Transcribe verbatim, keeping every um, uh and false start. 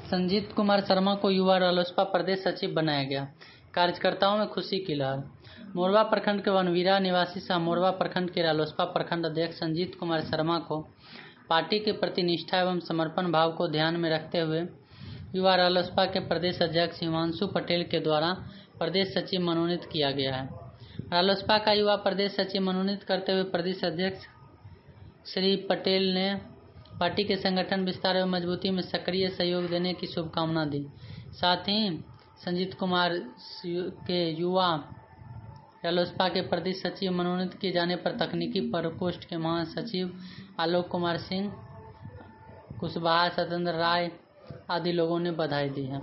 संजीत कुमार शर्मा को युवा रालोसपा प्रदेश सचिव बनाया गया। कार्यकर्ताओं में खुशी की लहर। मोरवा प्रखंड के वनवीरा निवासी सह मोरवा प्रखंड के रालोसपा प्रखंड अध्यक्ष संजीत कुमार शर्मा को पार्टी के प्रति निष्ठा एवं समर्पण भाव को ध्यान में रखते हुए युवा रालोसपा के प्रदेश अध्यक्ष हिमांशु पटेल के द्वारा प्रदेश सचिव मनोनीत किया गया है। रालोसपा का युवा प्रदेश सचिव मनोनीत करते हुए प्रदेश अध्यक्ष श्री पटेल ने पार्टी के संगठन विस्तार एवं मजबूती में सक्रिय सहयोग देने की शुभकामना दी। साथ ही संजीत कुमार के युवा रालोसपा के प्रदेश सचिव मनोनीत किए जाने पर तकनीकी प्रकोष्ठ के महासचिव आलोक कुमार सिंह, कुशवाहा सत्येंद्र राय आदि लोगों ने बधाई दी है।